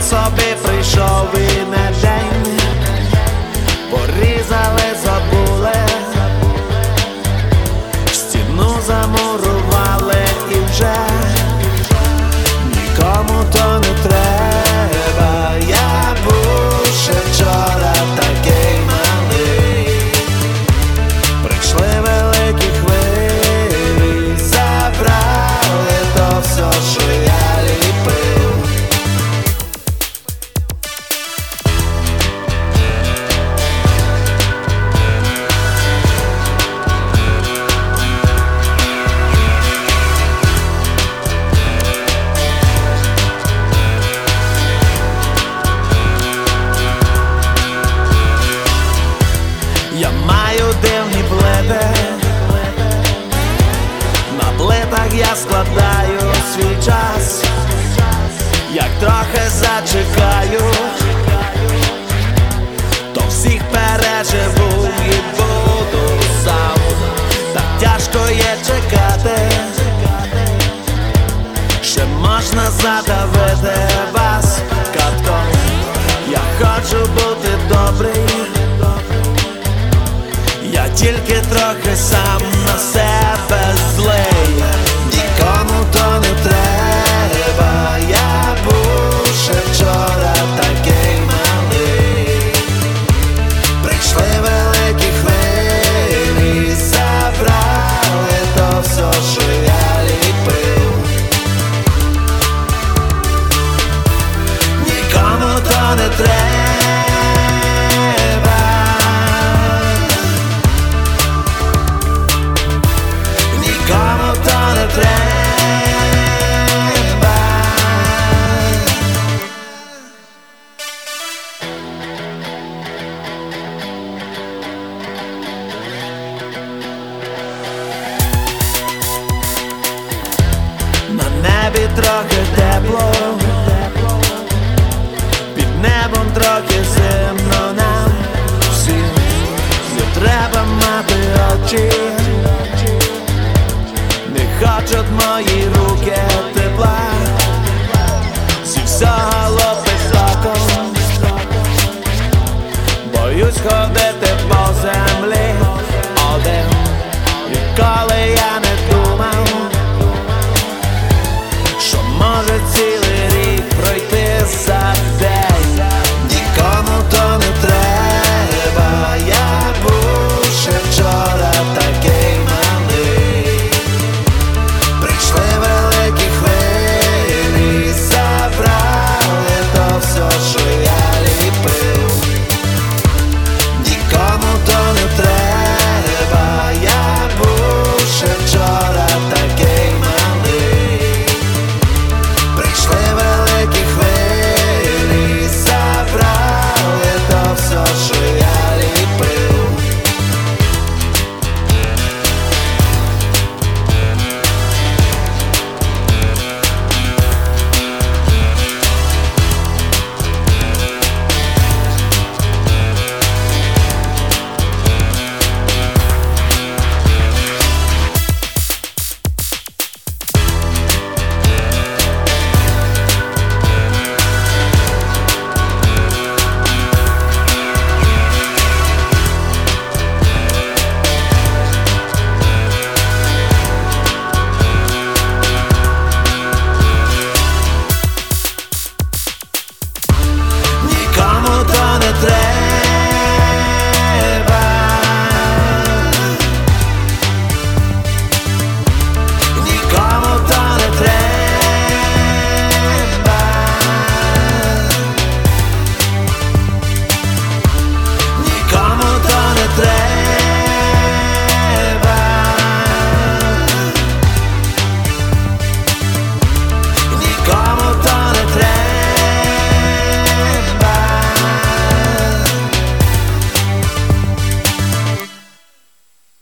собі прийшов і не день, порізали, забули, стіну замурували і вже нікому то не треба. Я був ще вчора такий малий, прийшли великі хвилі, забрали то все, що я ліпив. Я маю дивні плити, на плитах я складаю свій час. Як трохи зачекаю, то всіх переживу і буду сам. Так тяжко є чекати, ще можна задавити вас катком. Я хочу бути добрий, я тільки трохи сам на себе злий. Нікому то не треба. Я був ще вчора такий малий, прийшли великі хвилі, забрали то все, що я ліпив. Нікому то не треба. Нікому то не треба. На небі трохи тепло, під небом трохи зимно нам всім. Не треба мати очі, не хочуть мої руки тепла. Зі всього